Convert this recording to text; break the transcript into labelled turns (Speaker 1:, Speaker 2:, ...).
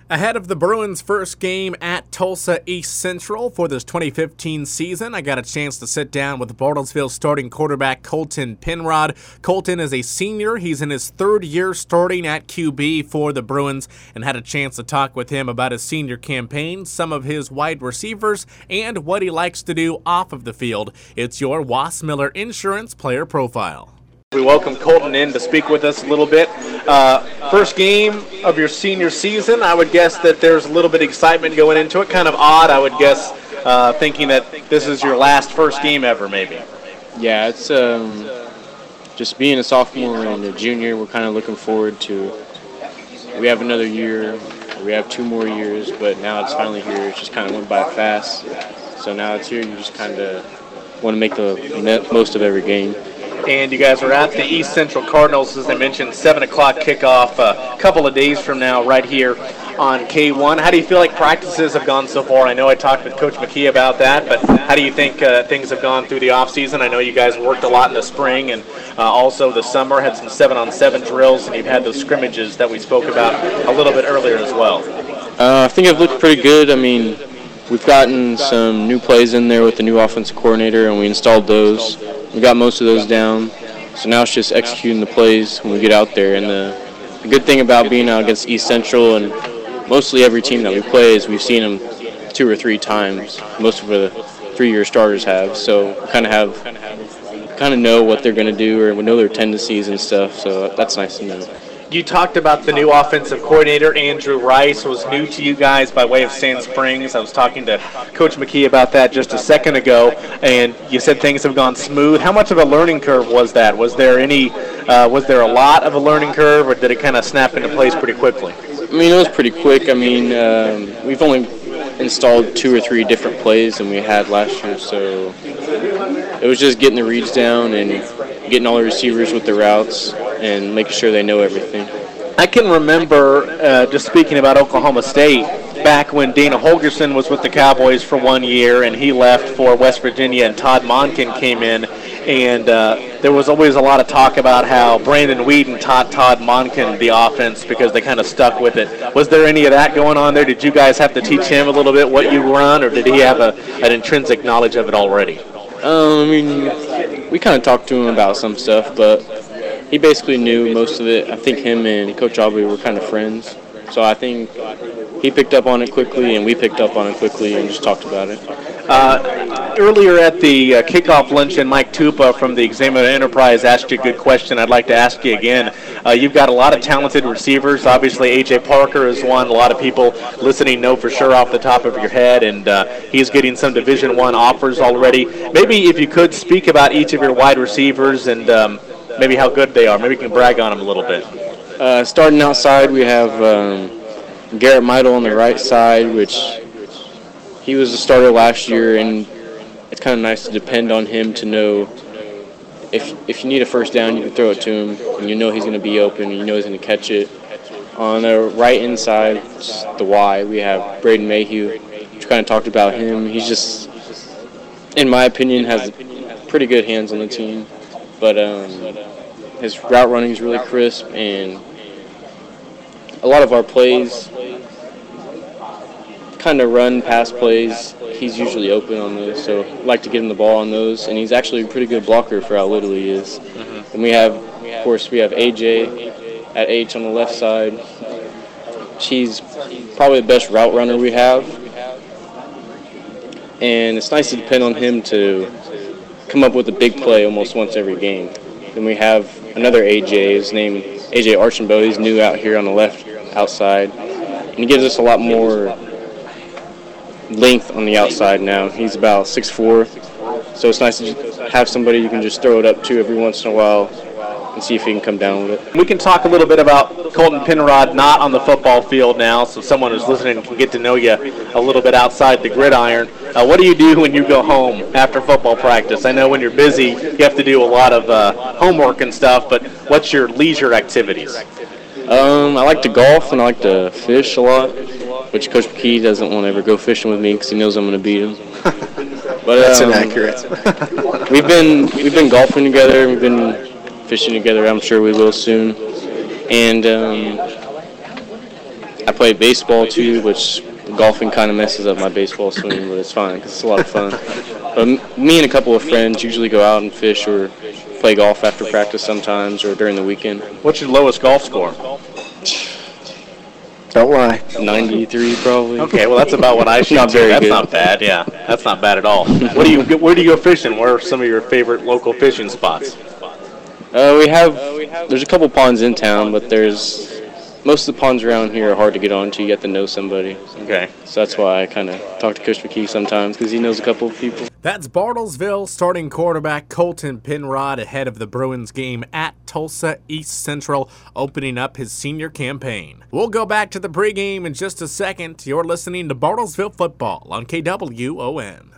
Speaker 1: Ahead of the Bruins' first game at Tulsa East Central for this 2015 season, I got a chance to sit down with Bartlesville starting quarterback Colton Penrod. Colton is a senior. He's in his third year starting at QB for the Bruins, and had a chance to talk with him about his senior campaign, some of his wide receivers, and what he likes to do off of the field. It's your Wasmiller Insurance Player Profile. We welcome Colton in to speak with us a little bit. First game of your senior season, I would guess that there's a little bit of excitement going into it. Kind of odd, I would guess, thinking that this is your last first game ever, maybe.
Speaker 2: Yeah, it's just being a sophomore and a junior, we're kind of looking forward to. We have another year, we have 2 more years, but now it's finally here. It's just kind of went by fast. So now it's here, you just kind of want to make the most of every game.
Speaker 1: And you guys are at the East Central Cardinals, as I mentioned, 7 o'clock kickoff a couple of days from now right here on K1. How do you feel like practices have gone so far? I know I talked with Coach McKee about that, but how do you think things have gone through the offseason? I know you guys worked a lot in the spring and also the summer, had some 7-on-7 drills, and you've had those scrimmages that we spoke about a little bit earlier as well.
Speaker 2: I think I've looked pretty good. I mean, we've gotten some new plays in there with the new offensive coordinator, and we installed those. We got most of those down, so now it's just executing the plays when we get out there. And the good thing about being out against East Central and mostly every team that we play is we've seen them 2 or 3 times. Most of the 3-year starters have, so we kind of know what they're going to do, or we know their tendencies and stuff. So that's nice to know.
Speaker 1: You talked about the new offensive coordinator, Andrew Rice, was new to you guys by way of Sand Springs. I was talking to Coach McKee about that just a second ago, and you said things have gone smooth. How much of a learning curve was that? Was there a lot of a learning curve, or did it kind of snap into place pretty quickly?
Speaker 2: I mean, it was pretty quick. I mean, we've only installed 2 or 3 different plays than we had last year, so it was just getting the reads down and getting all the receivers with the routes and making sure they know everything.
Speaker 1: I can remember, just speaking about Oklahoma State, back when Dana Holgerson was with the Cowboys for 1 year and he left for West Virginia and Todd Monken came in, and there was always a lot of talk about how Brandon Whedon taught Todd Monken the offense because they kind of stuck with it. Was there any of that going on there? Did you guys have to teach him a little bit what you run, or did he have an intrinsic knowledge of it already?
Speaker 2: I mean, we kind of talked to him about some stuff, but he basically knew most of it. I think him and Coach Aubrey were kind of friends, so I think he picked up on it quickly and we picked up on it quickly and just talked about it.
Speaker 1: Earlier at the kickoff luncheon, Mike Tupa from the Examiner Enterprise asked you a good question. I'd like to ask you again. You've got a lot of talented receivers. Obviously, A.J. Parker is one. A lot of people listening know for sure off the top of your head, and he's getting some Division I offers already. Maybe if you could speak about each of your wide receivers and maybe how good they are. Maybe you can brag on them a little bit.
Speaker 2: Starting outside, we have Garrett Meidel on the right side, which he was a starter last year, and it's kind of nice to depend on him to know if you need a first down, you can throw it to him, and you know he's going to be open, and you know he's going to catch it. On the right inside, the Y, we have Braden Mayhew, which kind of talked about him. He's just, in my opinion, has pretty good hands on the team, but his route running is really crisp, and a lot of our plays, kind of run pass plays, he's usually open on those, so I like to get him the ball on those, and he's actually a pretty good blocker for how little he is. Mm-hmm. And we have AJ at H on the left side. She's probably the best route runner we have, and it's nice to depend on him to come up with a big play almost once every game. Then we have another AJ, his name AJ Archambault. He's new out here on the left outside, and he gives us a lot more length on the outside now. He's about 6'4", so it's nice to have somebody you can just throw it up to every once in a while and see if he can come down with it.
Speaker 1: We can talk a little bit about Colton Penrod not on the football field now, so someone who's listening can get to know you a little bit outside the gridiron. What do you do when you go home after football practice? I know when you're busy, you have to do a lot of homework and stuff, but what's your leisure activities?
Speaker 2: I like to golf and I like to fish a lot, which Coach McKee doesn't want to ever go fishing with me because he knows I'm going to beat him.
Speaker 1: But that's inaccurate.
Speaker 2: we've been golfing together. We've been fishing together. I'm sure we will soon. And I play baseball too, which golfing kind of messes up my baseball swing, but it's fine because it's a lot of fun. But me and a couple of friends usually go out and fish or play golf after practice sometimes or during the weekend.
Speaker 3: What's your lowest golf score?
Speaker 2: Don't lie. 93 probably.
Speaker 3: Okay, well that's about what I shoot.
Speaker 2: Not very
Speaker 3: That's
Speaker 2: good.
Speaker 3: not bad. Yeah, that's not bad at all. Where do you go fishing? Where are some of your favorite local fishing spots?
Speaker 2: There's a couple ponds in town, but most of the ponds around here are hard to get onto. You have to know somebody.
Speaker 3: Okay.
Speaker 2: So that's why I kind of talk to Coach McKee sometimes because he knows a couple of people.
Speaker 1: That's Bartlesville starting quarterback Colton Penrod ahead of the Bruins game at Tulsa East Central, opening up his senior campaign. We'll go back to the pregame in just a second. You're listening to Bartlesville Football on KWON.